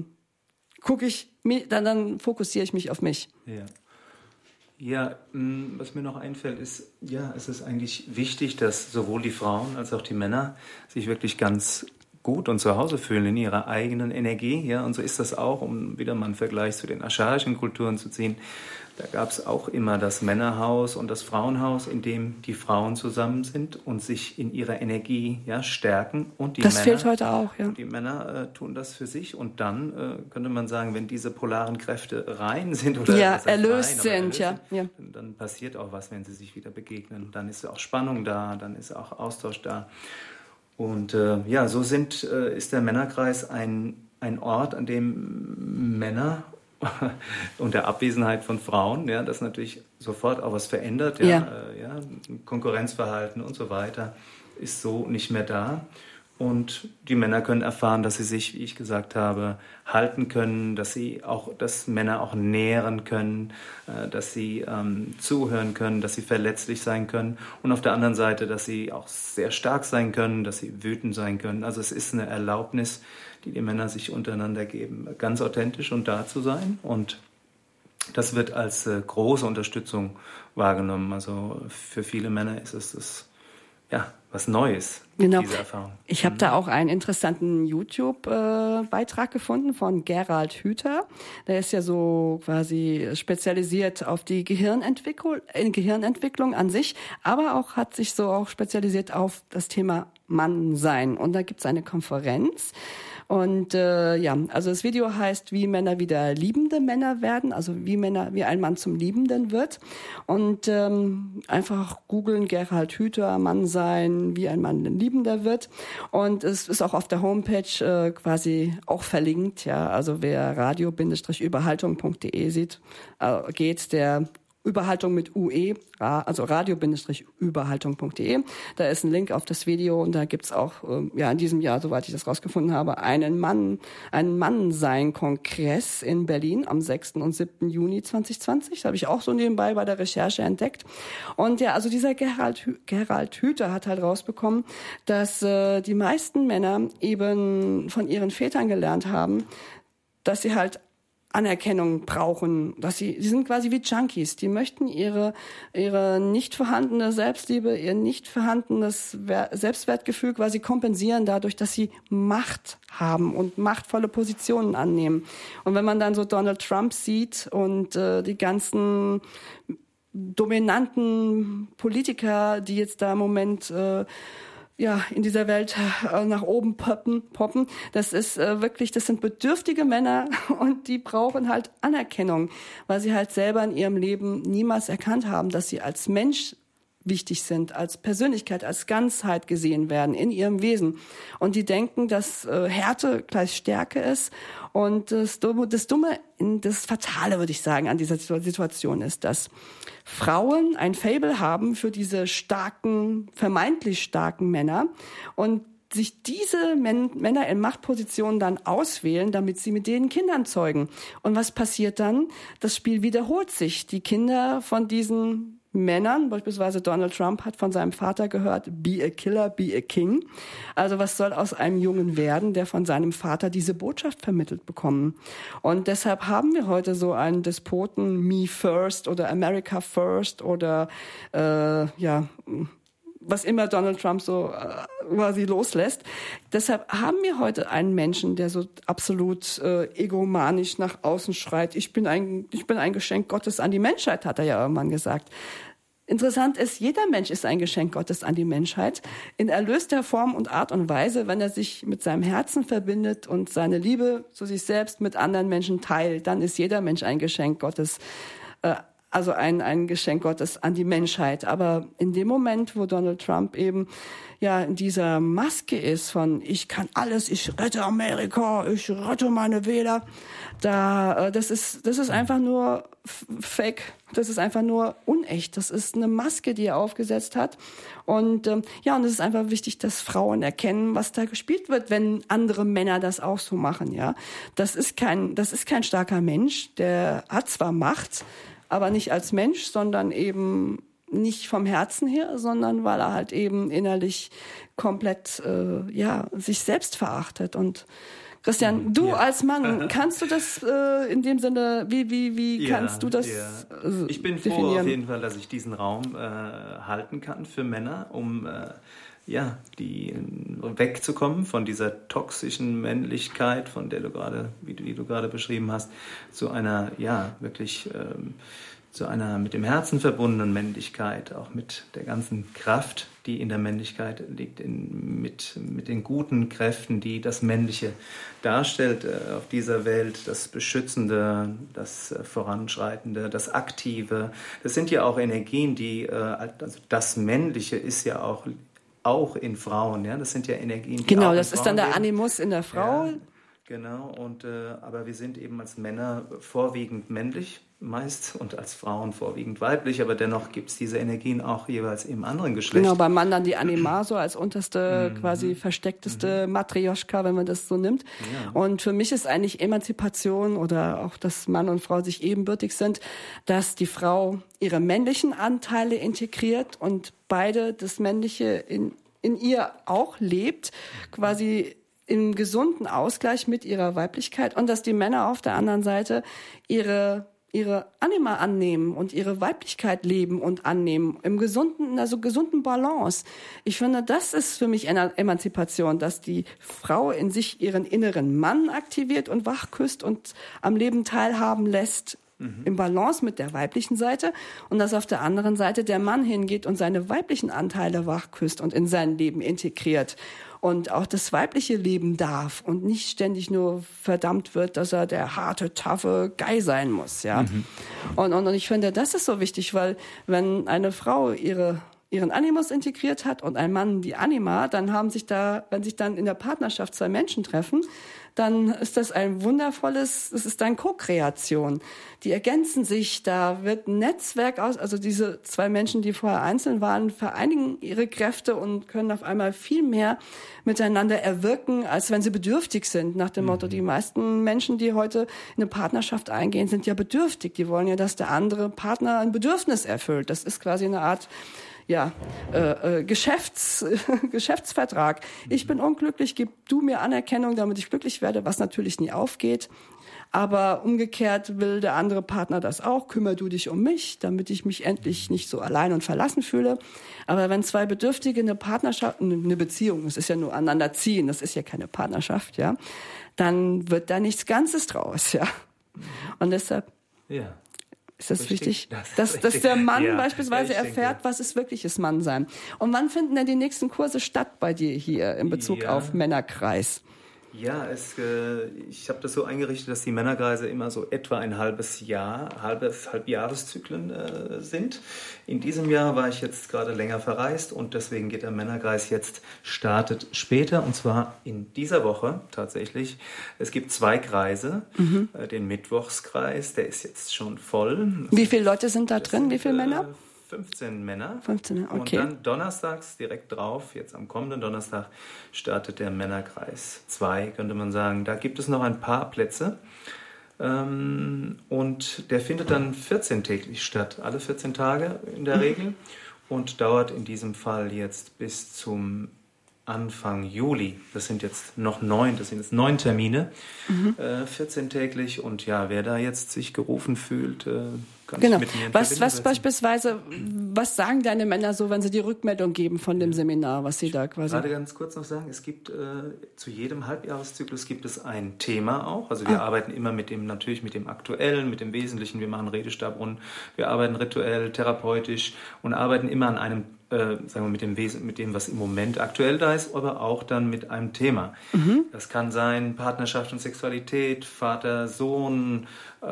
dann fokussiere ich mich auf mich. Ja, was mir noch einfällt, ist, ja, es ist eigentlich wichtig, dass sowohl die Frauen als auch die Männer sich wirklich ganz gut und zu Hause fühlen in ihrer eigenen Energie. Ja, und so ist das auch, um wieder mal einen Vergleich zu den ascharischen Kulturen zu ziehen. Da gab es auch immer das Männerhaus und das Frauenhaus, in dem die Frauen zusammen sind und sich in ihrer Energie stärken. Und die das Männer, fehlt heute auch, ja. Die Männer tun das für sich. Und dann könnte man sagen, wenn diese polaren Kräfte rein sind oder erlöst sind, dann passiert auch was, wenn sie sich wieder begegnen. Dann ist auch Spannung da, dann ist auch Austausch da. Und so ist der Männerkreis ein Ort, an dem Männer unter Abwesenheit von Frauen, das natürlich sofort auch was verändert, Konkurrenzverhalten und so weiter ist so nicht mehr da. Und die Männer können erfahren, dass sie sich, wie ich gesagt habe, halten können, dass Männer auch nähren können, dass sie zuhören können, dass sie verletzlich sein können und auf der anderen Seite, dass sie auch sehr stark sein können, dass sie wütend sein können. Also es ist eine Erlaubnis, die Männer sich untereinander geben, ganz authentisch und da zu sein. Und das wird als große Unterstützung wahrgenommen. Also für viele Männer ist es was Neues, genau. Diese Erfahrung. Ich habe da auch einen interessanten YouTube-Beitrag gefunden von Gerald Hüther. Der ist ja so quasi spezialisiert auf die Gehirnentwicklung an sich, aber hat sich so auch spezialisiert auf das Thema Mannsein. Und da gibt es eine Konferenz. Und also das Video heißt, wie Männer wieder liebende Männer werden, also wie ein Mann zum Liebenden wird. Und einfach googeln Gerald Hüther, Mann sein, wie ein Mann ein Liebender wird. Und es ist auch auf der Homepage quasi auch verlinkt. Ja, also wer radio-überhaltung.de geht, der Überhaltung mit UE, also radio-überhaltung.de. Da ist ein Link auf das Video und da gibt's auch in diesem Jahr, soweit ich das rausgefunden habe, einen Mannsein-Kongress in Berlin am 6. und 7. Juni 2020. Das habe ich auch so nebenbei bei der Recherche entdeckt. Und also dieser Gerald Hüther hat halt rausbekommen, dass die meisten Männer eben von ihren Vätern gelernt haben, dass sie halt Anerkennung brauchen, die sind quasi wie Junkies, die möchten ihre nicht vorhandene Selbstliebe, ihr nicht vorhandenes Selbstwertgefühl quasi kompensieren dadurch, dass sie Macht haben und machtvolle Positionen annehmen. Und wenn man dann so Donald Trump sieht und die ganzen dominanten Politiker, die jetzt da im Moment in dieser Welt nach oben poppen. Das ist das sind bedürftige Männer und die brauchen halt Anerkennung, weil sie halt selber in ihrem Leben niemals erkannt haben, dass sie als Mensch wichtig sind, als Persönlichkeit, als Ganzheit gesehen werden in ihrem Wesen. Und die denken, dass Härte gleich Stärke ist. Und das Dumme, das Fatale, würde ich sagen, an dieser Situation ist, dass Frauen ein Faible haben für diese vermeintlich starken Männer und sich diese Männer in Machtpositionen dann auswählen, damit sie mit denen Kindern zeugen. Und was passiert dann? Das Spiel wiederholt sich. Die Kinder von diesen Männern, beispielsweise Donald Trump hat von seinem Vater gehört, be a killer, be a king. Also was soll aus einem Jungen werden, der von seinem Vater diese Botschaft vermittelt bekommen? Und deshalb haben wir heute so einen Despoten, me first oder America first oder was immer Donald Trump so quasi loslässt. Deshalb haben wir heute einen Menschen, der so absolut egomanisch nach außen schreit. Ich bin ein Geschenk Gottes an die Menschheit, hat er ja irgendwann gesagt. Interessant ist, jeder Mensch ist ein Geschenk Gottes an die Menschheit in erlöster Form und Art und Weise, wenn er sich mit seinem Herzen verbindet und seine Liebe zu sich selbst mit anderen Menschen teilt, dann ist jeder Mensch ein Geschenk Gottes, also ein Geschenk Gottes an die Menschheit. Aber in dem Moment, wo Donald Trump eben in dieser Maske ist von ich kann alles, ich rette Amerika, ich rette meine Wähler, das ist einfach nur fake, das ist einfach nur unecht, das ist eine Maske, die er aufgesetzt hat. Und und es ist einfach wichtig, dass Frauen erkennen, was da gespielt wird, wenn andere Männer das auch so machen. Ja, das ist kein starker Mensch, der hat zwar Macht, aber nicht als Mensch, sondern eben nicht vom Herzen her, sondern weil er halt eben innerlich komplett sich selbst verachtet. Und Christian, du als Mann, kannst du das in dem Sinne, wie kannst du das Ich bin froh definieren? auf jeden Fall, dass ich diesen Raum halten kann für Männer, um wegzukommen von dieser toxischen Männlichkeit, von der du gerade, wie du gerade beschrieben hast, zu einer, wirklich zu einer mit dem Herzen verbundenen Männlichkeit, auch mit der ganzen Kraft, die in der Männlichkeit liegt, mit den guten Kräften, die das Männliche darstellt auf dieser Welt, das Beschützende, das Voranschreitende, das Aktive. Das sind ja auch Energien, also das Männliche ist ja auch in Frauen, ja, das sind ja Energien, die genau, auch das in ist dann der Frauen Animus in der Frau. Ja, genau, aber wir sind eben als Männer vorwiegend männlich meist und als Frauen vorwiegend weiblich, aber dennoch gibt es diese Energien auch jeweils im anderen Geschlecht. Genau, beim Mann dann die Anima so als unterste, quasi versteckteste Matrioschka, wenn man das so nimmt. Ja. Und für mich ist eigentlich Emanzipation oder auch, dass Mann und Frau sich ebenbürtig sind, dass die Frau ihre männlichen Anteile integriert und beide das Männliche in ihr auch lebt, quasi im gesunden Ausgleich mit ihrer Weiblichkeit, und dass die Männer auf der anderen Seite ihre Anima annehmen und ihre Weiblichkeit leben und annehmen, in einer gesunden Balance. Ich finde, das ist für mich Emanzipation, dass die Frau in sich ihren inneren Mann aktiviert und wachküsst und am Leben teilhaben lässt, im Balance mit der weiblichen Seite, und dass auf der anderen Seite der Mann hingeht und seine weiblichen Anteile wachküsst und in sein Leben integriert und auch das weibliche leben darf und nicht ständig nur verdammt wird, dass er der harte, taffe Guy sein muss. Ja? Und ich finde, das ist so wichtig, weil wenn eine Frau ihren Animus integriert hat und ein Mann die Anima, dann wenn sich dann in der Partnerschaft zwei Menschen treffen, dann ist das es ist dann Co-Kreation. Die ergänzen sich, da wird ein Netzwerk also diese zwei Menschen, die vorher einzeln waren, vereinigen ihre Kräfte und können auf einmal viel mehr miteinander erwirken, als wenn sie bedürftig sind. Nach dem Motto, die meisten Menschen, die heute in eine Partnerschaft eingehen, sind ja bedürftig. Die wollen ja, dass der andere Partner ein Bedürfnis erfüllt. Das ist quasi eine Art Geschäftsvertrag. Ich bin unglücklich, gib du mir Anerkennung, damit ich glücklich werde, was natürlich nie aufgeht. Aber umgekehrt will der andere Partner das auch. Kümmer du dich um mich, damit ich mich endlich nicht so allein und verlassen fühle. Aber wenn zwei Bedürftige eine Partnerschaft, eine Beziehung, das ist ja nur aneinander ziehen, das ist ja keine Partnerschaft, ja, dann wird da nichts Ganzes draus, ja. Und deshalb ist das wichtig, dass der Mann beispielsweise erfährt, was ist wirkliches Mannsein. Und wann finden denn die nächsten Kurse statt bei dir hier in Bezug auf Männerkreis? Ja, ich habe das so eingerichtet, dass die Männerkreise immer so etwa ein Halbjahreszyklen sind. In diesem Jahr war ich jetzt gerade länger verreist und deswegen geht der Männerkreis startet später, und zwar in dieser Woche tatsächlich. Es gibt 2 Kreise. Den Mittwochskreis, der ist jetzt schon voll. Wie viele Leute sind da drin? Wie viele Männer? 15 Männer. 15, okay. Und dann donnerstags direkt drauf, jetzt am kommenden Donnerstag, startet der Männerkreis 2, könnte man sagen. Da gibt es noch ein paar Plätze. Und der findet dann 14-täglich statt, alle 14 Tage in der Regel. Und dauert in diesem Fall jetzt bis zum Anfang Juli. Das sind jetzt 9 Termine, 14-täglich. Und ja, wer da jetzt sich gerufen fühlt, kann sich mit mir in Verbindung setzen. Beispielsweise, was sagen deine Männer so, wenn sie die Rückmeldung geben von dem Seminar, was sie da quasi... Gerade ganz kurz noch sagen, es gibt zu jedem Halbjahreszyklus gibt es ein Thema auch. Also wir arbeiten immer natürlich mit dem Aktuellen, mit dem Wesentlichen. Wir machen Redestabrunden, wir arbeiten rituell, therapeutisch und arbeiten immer an einem sagen wir mit dem, was im Moment aktuell da ist, aber auch dann mit einem Thema. Das kann sein Partnerschaft und Sexualität, Vater, Sohn,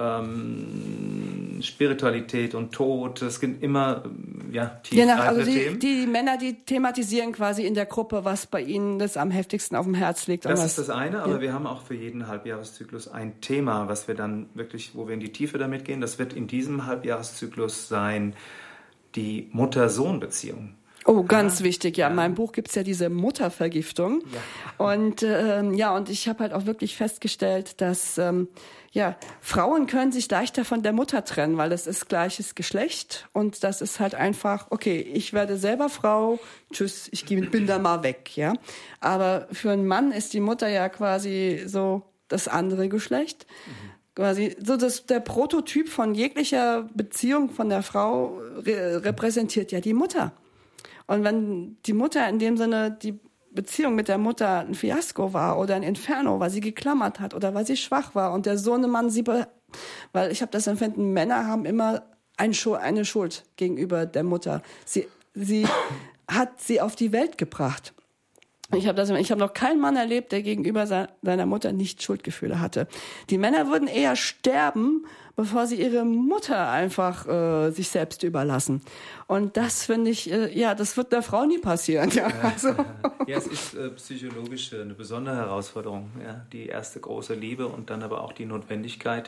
Spiritualität und Tod. Es gibt immer tiefgreifende Themen. Die Männer, die thematisieren quasi in der Gruppe, was bei ihnen das am heftigsten auf dem Herz liegt. Das ist das eine, aber wir haben auch für jeden Halbjahreszyklus ein Thema, was wir dann wirklich, wo wir in die Tiefe damit gehen. Das wird in diesem Halbjahreszyklus sein, die Mutter-Sohn-Beziehung. Oh, ganz wichtig, ja. In meinem Buch gibt's ja diese Muttervergiftung. Ja. Und ich habe halt auch wirklich festgestellt, dass Frauen können sich leichter von der Mutter trennen, weil es ist gleiches Geschlecht und das ist halt einfach, okay, ich werde selber Frau, tschüss, ich bin da mal weg, ja. Aber für einen Mann ist die Mutter ja quasi so das andere Geschlecht. Quasi so der Prototyp von jeglicher Beziehung von der Frau repräsentiert ja die Mutter. Und wenn die Mutter in dem Sinne, die Beziehung mit der Mutter ein Fiasko war oder ein Inferno, weil sie geklammert hat oder weil sie schwach war und der Sohnemann weil ich habe das Empfinden, Männer haben immer eine Schuld gegenüber der Mutter. Sie hat sie auf die Welt gebracht. Ich habe noch keinen Mann erlebt, der gegenüber seiner Mutter nicht Schuldgefühle hatte. Die Männer würden eher sterben, bevor sie ihre Mutter einfach sich selbst überlassen. Und das finde ich, das wird der Frau nie passieren. Ja, also. Ja, es ist psychologisch eine besondere Herausforderung. Ja, die erste große Liebe und dann aber auch die Notwendigkeit,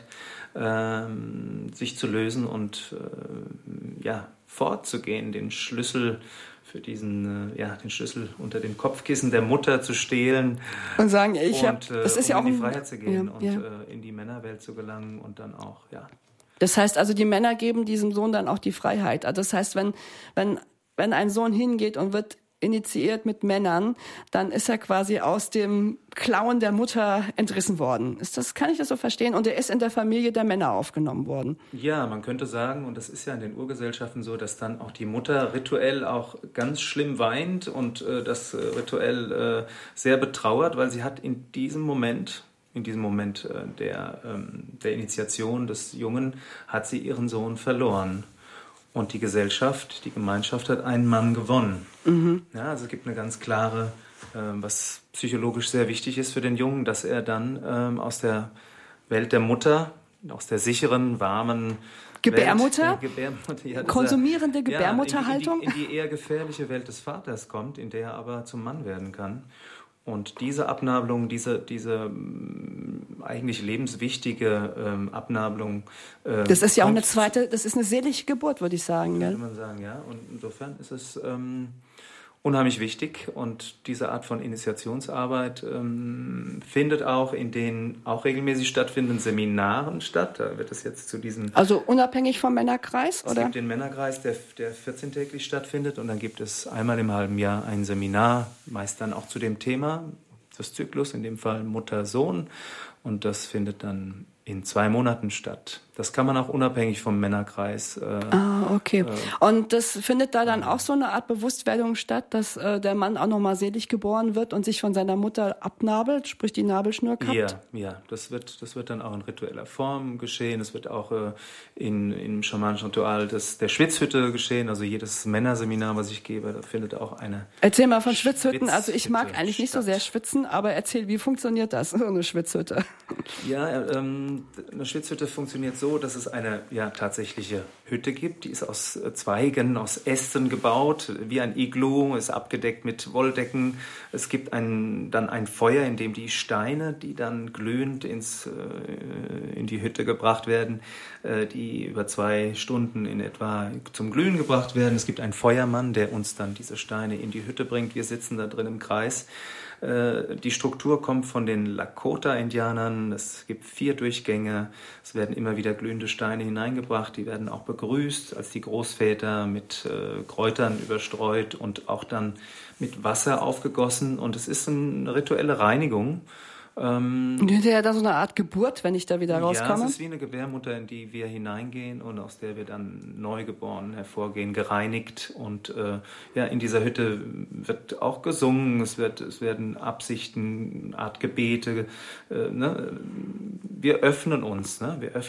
sich zu lösen und fortzugehen, den Schlüssel für den Schlüssel unter dem Kopfkissen der Mutter zu stehlen und sagen, das ist ja auch in die Freiheit zu gehen und in die Männerwelt zu gelangen und dann auch, ja. Das heißt also, die Männer geben diesem Sohn dann auch die Freiheit. Also das heißt, wenn ein Sohn hingeht und wird initiiert mit Männern, dann ist er quasi aus dem Klauen der Mutter entrissen worden. Kann ich das so verstehen? Und er ist in der Familie der Männer aufgenommen worden. Ja, man könnte sagen, und das ist ja in den Urgesellschaften so, dass dann auch die Mutter rituell auch ganz schlimm weint und das rituell sehr betrauert, weil sie hat in diesem Moment der Initiation des Jungen, hat sie ihren Sohn verloren. Und die Gemeinschaft hat einen Mann gewonnen. Mhm. Ja, also es gibt eine ganz klare, was psychologisch sehr wichtig ist für den Jungen, dass er dann aus der Welt der Mutter, aus der sicheren, warmen Gebärmutter, konsumierende Gebärmutterhaltung, Gebärmutterhaltung, in die eher gefährliche Welt des Vaters kommt, in der er aber zum Mann werden kann. Und diese Abnabelung, diese eigentlich lebenswichtige Abnabelung. Das ist ja auch das ist eine seelische Geburt, würde ich sagen. Könnte man sagen, ja. Und insofern ist es unheimlich wichtig. Und diese Art von Initiationsarbeit findet auch in den auch regelmäßig stattfindenden Seminaren statt. Da wird es jetzt zu diesen... Also unabhängig vom Männerkreis, oder? Es gibt den Männerkreis, der 14-täglich stattfindet. Und dann gibt es einmal im halben Jahr ein Seminar, meist dann auch zu dem Thema des Zyklus, in dem Fall Mutter-Sohn. Und das findet dann in 2 Monaten statt. Das kann man auch unabhängig vom Männerkreis. Okay. Und das findet da dann auch so eine Art Bewusstwerdung statt, dass der Mann auch nochmal selig geboren wird und sich von seiner Mutter abnabelt, sprich die Nabelschnur kappt? Ja. Das wird dann auch in ritueller Form geschehen. Es wird auch im schamanischen Ritual der Schwitzhütte geschehen. Also jedes Männerseminar, was ich gebe, da findet auch eine... Erzähl mal von Schwitzhütten. Also ich mag eigentlich nicht so sehr schwitzen, aber erzähl, wie funktioniert das, so eine Schwitzhütte? Ja, eine Schwitzhütte funktioniert so, dass es eine tatsächliche Hütte gibt. Die ist aus Zweigen, aus Ästen gebaut, wie ein Iglu, ist abgedeckt mit Wolldecken. Es gibt dann ein Feuer, in dem die Steine, die dann glühend in die Hütte gebracht werden, die über 2 Stunden in etwa zum Glühen gebracht werden. Es gibt einen Feuermann, der uns dann diese Steine in die Hütte bringt. Wir sitzen da drin im Kreis. Die Struktur kommt von den Lakota-Indianern. Es gibt 4 Durchgänge. Es werden immer wieder glühende Steine hineingebracht. Die werden auch begrüßt als die Großväter mit Kräutern überstreut und auch dann mit Wasser aufgegossen. Und es ist eine rituelle Reinigung. Hinterher da so eine Art Geburt, wenn ich da wieder rauskomme? Ja, es ist wie eine Gebärmutter, in die wir hineingehen und aus der wir dann neugeboren hervorgehen, gereinigt. Und in dieser Hütte wird auch gesungen, es werden Absichten, eine Art Gebete. Wir öffnen uns,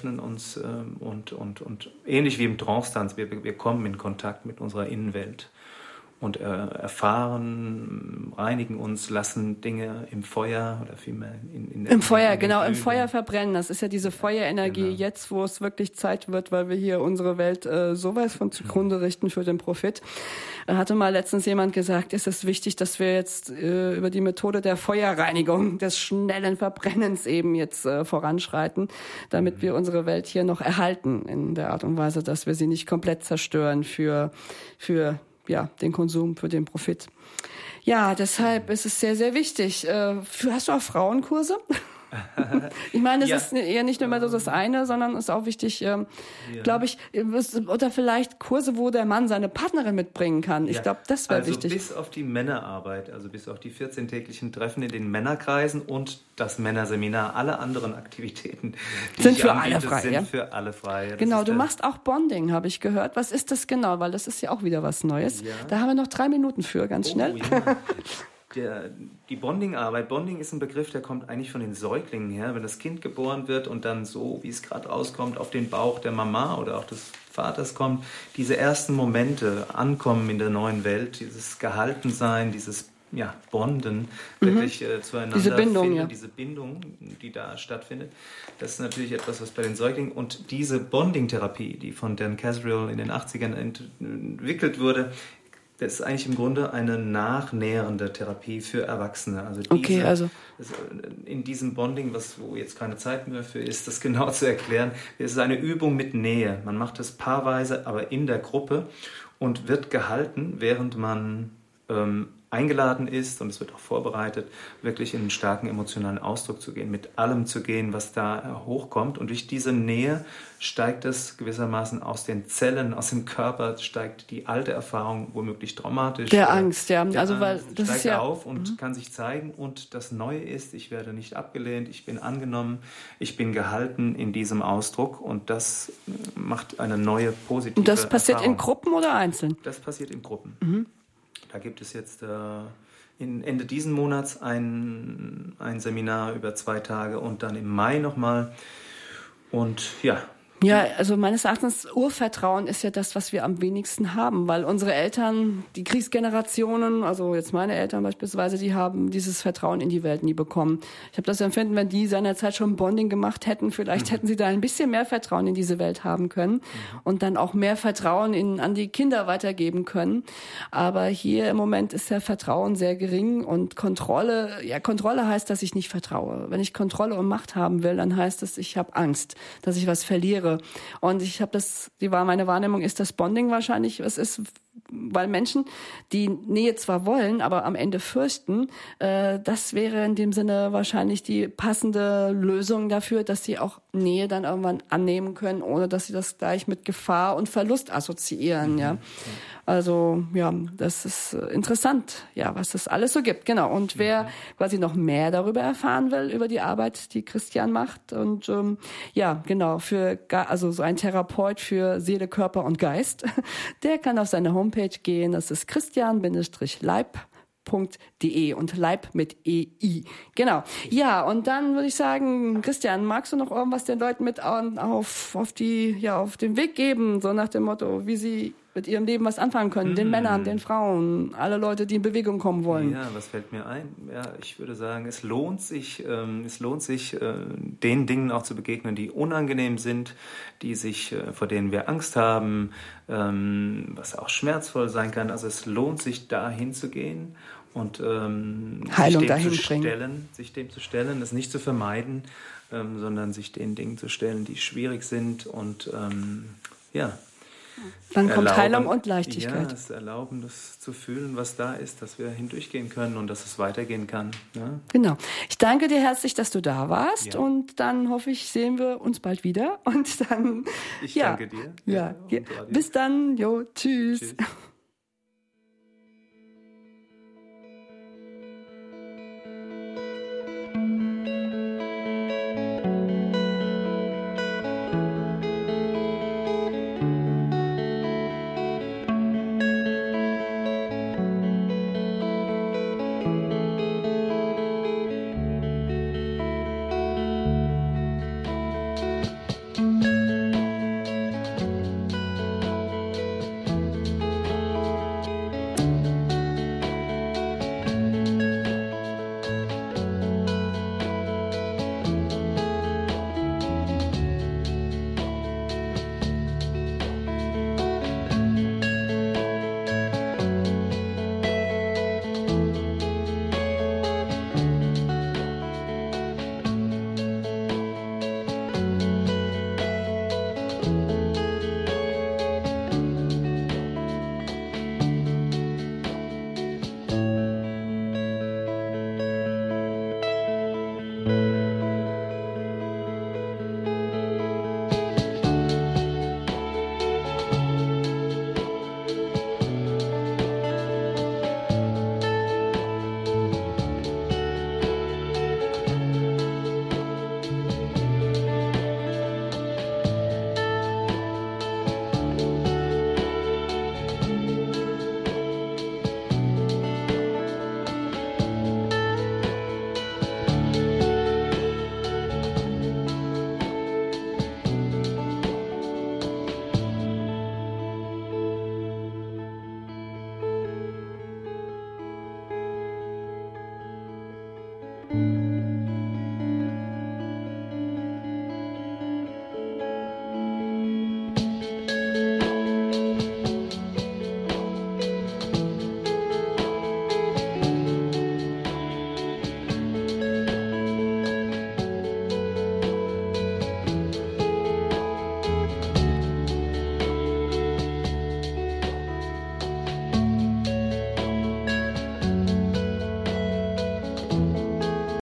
und ähnlich wie im Trance-Tanz, wir kommen in Kontakt mit unserer Innenwelt. Und erfahren, reinigen uns, lassen Dinge im Feuer oder vielmehr im Feuer verbrennen. Das ist ja diese Feuerenergie jetzt, wo es wirklich Zeit wird, weil wir hier unsere Welt sowas von zugrunde richten für den Profit. Hatte mal letztens jemand gesagt, ist es wichtig, dass wir jetzt über die Methode der Feuerreinigung, des schnellen Verbrennens eben jetzt voranschreiten, damit wir unsere Welt hier noch erhalten in der Art und Weise, dass wir sie nicht komplett zerstören für den Konsum, für den Profit. Ja, deshalb ist es sehr, sehr wichtig. Hast du auch Frauenkurse? Ich meine, es ist eher nicht nur immer so das eine, sondern es ist auch wichtig, glaube ich, oder vielleicht Kurse, wo der Mann seine Partnerin mitbringen kann. Ich glaube, das wäre wichtig. Bis auf die Männerarbeit, also bis auf die 14-täglichen Treffen in den Männerkreisen und das Männerseminar, alle anderen Aktivitäten sind für alle frei. Sind für alle frei. Genau, du machst auch Bonding, habe ich gehört. Was ist das genau? Weil das ist ja auch wieder was Neues. Ja. Da haben wir noch 3 Minuten für, ganz schnell. Ja. Die Bonding-Arbeit. Bonding ist ein Begriff, der kommt eigentlich von den Säuglingen her. Wenn das Kind geboren wird und dann so, wie es gerade rauskommt, auf den Bauch der Mama oder auch des Vaters kommt, diese ersten Momente, Ankommen in der neuen Welt, dieses Gehaltensein, dieses Bonden, wirklich zueinander diese Bindung, finden, diese Bindung, die da stattfindet. Das ist natürlich etwas, was bei den Säuglingen und diese Bonding-Therapie, die von Dan Casriel in den 80ern entwickelt wurde, das ist eigentlich im Grunde eine nachnährende Therapie für Erwachsene. Also in diesem Bonding, wo jetzt keine Zeit mehr für ist, das genau zu erklären, es ist eine Übung mit Nähe. Man macht es paarweise, aber in der Gruppe und wird gehalten, während man eingeladen ist, und es wird auch vorbereitet, wirklich in einen starken emotionalen Ausdruck zu gehen, mit allem zu gehen, was da hochkommt. Und durch diese Nähe steigt es gewissermaßen aus den Zellen, aus dem Körper, steigt die alte Erfahrung, womöglich traumatisch. Der Angst, ja. Also, weil das steigt ist ja auf und kann sich zeigen. Und das Neue ist, ich werde nicht abgelehnt, ich bin angenommen, ich bin gehalten in diesem Ausdruck. Und das macht eine neue, positive Und das passiert Erfahrung. In Gruppen oder einzeln? Das passiert in Gruppen. Da gibt es jetzt Ende diesen Monats ein Seminar über 2 Tage und dann im Mai nochmal. Und Ja, also meines Erachtens, Urvertrauen ist ja das, was wir am wenigsten haben, weil unsere Eltern, die Kriegsgenerationen, also jetzt meine Eltern beispielsweise, die haben dieses Vertrauen in die Welt nie bekommen. Ich habe das Empfinden, wenn die seinerzeit schon Bonding gemacht hätten, vielleicht hätten sie da ein bisschen mehr Vertrauen in diese Welt haben können und dann auch mehr Vertrauen an die Kinder weitergeben können. Aber hier im Moment ist ja Vertrauen sehr gering und Kontrolle heißt, dass ich nicht vertraue. Wenn ich Kontrolle und Macht haben will, dann heißt es, ich habe Angst, dass ich was verliere. Und meine Wahrnehmung ist, dass Bonding wahrscheinlich was ist, weil Menschen die Nähe zwar wollen, aber am Ende fürchten, das wäre in dem Sinne wahrscheinlich die passende Lösung dafür, dass sie auch Nähe dann irgendwann annehmen können, ohne dass sie das gleich mit Gefahr und Verlust assoziieren, ja. Also, das ist interessant, was es alles so gibt, genau. Und wer quasi noch mehr darüber erfahren will, über die Arbeit, die Christian macht und, genau, also so ein Therapeut für Seele, Körper und Geist, der kann auf seine Homepage gehen, das ist christian-leib.de und Leib mit EI. Genau. Ja, und dann würde ich sagen, Christian, magst du noch irgendwas den Leuten mit auf den Weg geben, so nach dem Motto, wie sie mit ihrem Leben was anfangen können, den Männern, den Frauen, alle Leute, die in Bewegung kommen wollen? Ja, was fällt mir ein? Ja, ich würde sagen, es lohnt sich, den Dingen auch zu begegnen, die unangenehm sind, vor denen wir Angst haben, was auch schmerzvoll sein kann. Also es lohnt sich, da hinzugehen und Heilung sich dem zu stellen, das nicht zu vermeiden, sondern sich den Dingen zu stellen, die schwierig sind und dann kommt Heilung und Leichtigkeit. Ja, es erlauben, das zu fühlen, was da ist, dass wir hindurchgehen können und dass es weitergehen kann. Ja? Genau. Ich danke dir herzlich, dass du da warst und dann hoffe ich, sehen wir uns bald wieder und dann. Ich danke dir. Ja. Bis dann. Tschüss.